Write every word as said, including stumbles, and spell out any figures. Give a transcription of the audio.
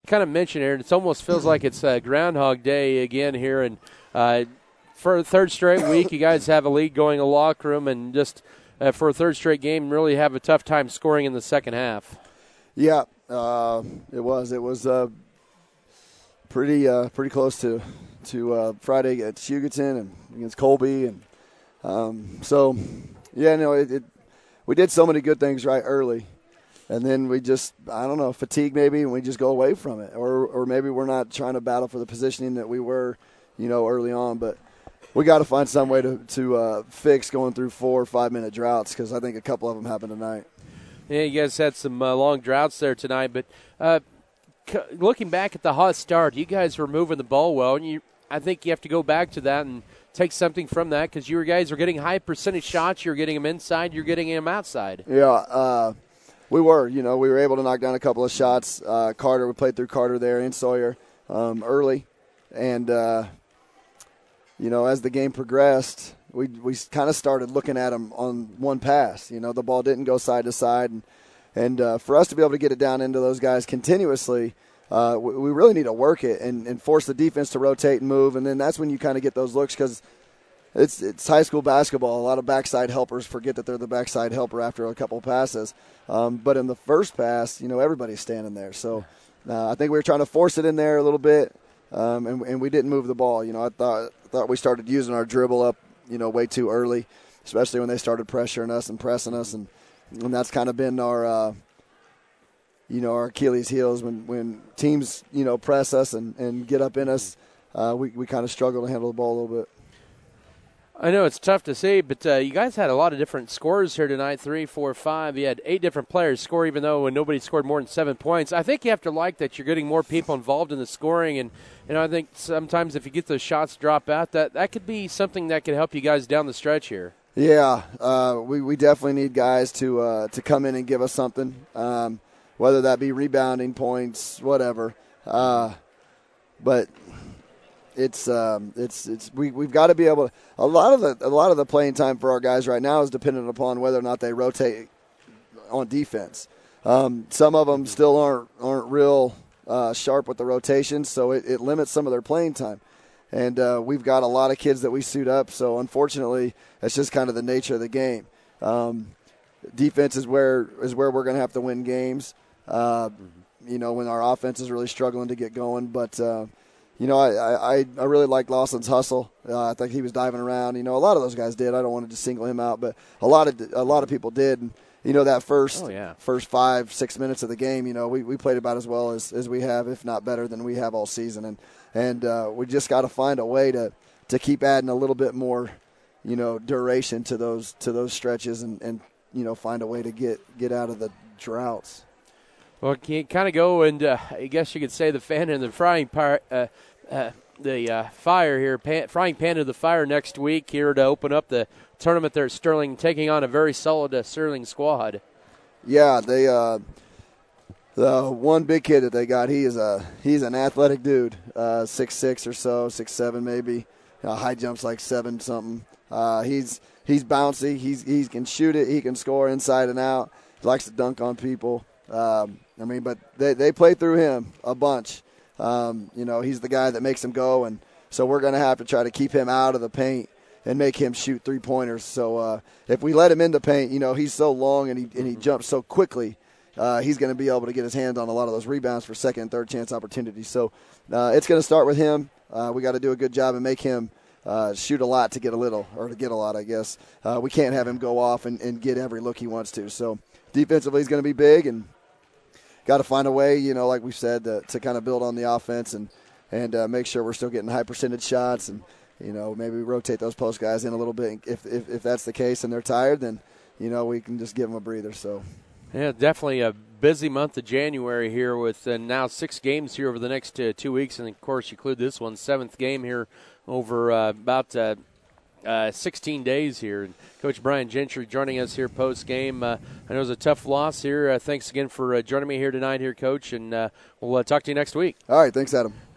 kind of mentioned here, it almost feels like it's uh, Groundhog Day again here. And uh, for a third straight week, you guys have a lead going in the locker room, and just uh, for a third straight game, really have a tough time scoring in the second half. Yeah, uh, it was. It was uh, pretty uh, pretty close to to uh, Friday at Hugoton and against Colby, and um, so yeah, no, it, it we did so many good things right early. And then we just, I don't know, fatigue maybe, and we just go away from it. Or or maybe we're not trying to battle for the positioning that we were, you know, early on. But we got to find some way to, to uh, fix going through four or five-minute droughts, because I think a couple of them happened tonight. Yeah, you guys had some uh, long droughts there tonight. But uh, c- looking back at the hot start, you guys were moving the ball well. And you, I think you have to go back to that and take something from that, because you guys were getting high percentage shots. You're getting them inside. You're getting them outside. Yeah, uh We were, you know, we were able to knock down a couple of shots. Uh, Carter, we played through Carter there and Sawyer um, early. And, uh, you know, as the game progressed, we we kind of started looking at them on one pass. You know, the ball didn't go side to side. And, and uh, for us to be able to get it down into those guys continuously, uh, we, we really need to work it and, and force the defense to rotate and move. And then that's when you kind of get those looks, because It's it's high school basketball. A lot of backside helpers forget that they're the backside helper after a couple passes. Um, but in the first pass, you know, everybody's standing there. So uh, I think we were trying to force it in there a little bit, um, and, and we didn't move the ball. You know, I thought thought we started using our dribble up, you know, way too early, especially when they started pressuring us and pressing us, and and that's kind of been our, uh, you know, our Achilles heels when when teams, you know, press us and, and get up in us. Uh, we we kind of struggle to handle the ball a little bit. I know it's tough to see, but uh, you guys had a lot of different scores here tonight, three, four, five. You had eight different players score, even though nobody scored more than seven points. I think you have to like that you're getting more people involved in the scoring, and you know, I think sometimes if you get those shots drop out, that, that could be something that could help you guys down the stretch here. Yeah, uh, we, we definitely need guys to uh, to come in and give us something, um, whether that be rebounding, points, whatever. Uh, but It's um, it's it's we we've got to be able to. A lot of the a lot of the playing time for our guys right now is dependent upon whether or not they rotate on defense. Um, some of them still aren't aren't real uh, sharp with the rotations, so it, it limits some of their playing time. And uh, we've got a lot of kids that we suit up, so unfortunately, that's just kind of the nature of the game. Um, defense is where is where we're going to have to win games. Uh, you know, when our offense is really struggling to get going, but. Uh, You know, I, I, I really liked Lawson's hustle. Uh, I think he was diving around. You know, a lot of those guys did. I don't want to just single him out, but a lot of a lot of people did. And, you know, that first oh, yeah. first five, six minutes of the game, you know, we, we played about as well as, as we have, if not better than we have all season. And and uh, we just got to find a way to, to keep adding a little bit more, you know, duration to those to those stretches and, and you know, find a way to get, get out of the droughts. Well, can you kind of go and uh, I guess you could say the fan in the frying part. Uh, Uh, the uh, fire here, pan, frying pan to the fire next week here to open up the tournament there at Sterling, taking on a very solid uh, Sterling squad. Yeah, they uh, the one big kid that they got, he is a he's an athletic dude, uh, six six or so, six seven maybe. Uh, high jumps like seven something. Uh, he's he's bouncy. He's he can shoot it. He can score inside and out. He likes to dunk on people. Um, I mean, but they they play through him a bunch. Um, you know, he's the guy that makes him go, and so we're going to have to try to keep him out of the paint and make him shoot three-pointers. So uh, if we let him in the paint, you know, he's so long and he and he jumps so quickly, uh, he's going to be able to get his hands on a lot of those rebounds for second and third chance opportunities. So uh, it's going to start with him. Uh, we got to do a good job and make him uh, shoot a lot to get a little, or to get a lot, I guess. Uh, we can't have him go off and, and get every look he wants to. So defensively, he's going to be big, and got to find a way, you know, like we said, to, to kind of build on the offense and and uh, make sure we're still getting high percentage shots, and you know, maybe rotate those post guys in a little bit. If if, if that's the case and they're tired, then you know we can just give them a breather. So yeah, definitely a busy month of January here with uh, now six games here over the next uh, two weeks, and of course you include this one, seventh game here over uh, about. Uh, Uh, sixteen days here. And Coach Brian Gentry joining us here post-game. Uh, I know it was a tough loss here. Uh, thanks again for uh, joining me here tonight here, Coach, and uh, we'll uh, talk to you next week. All right, thanks, Adam.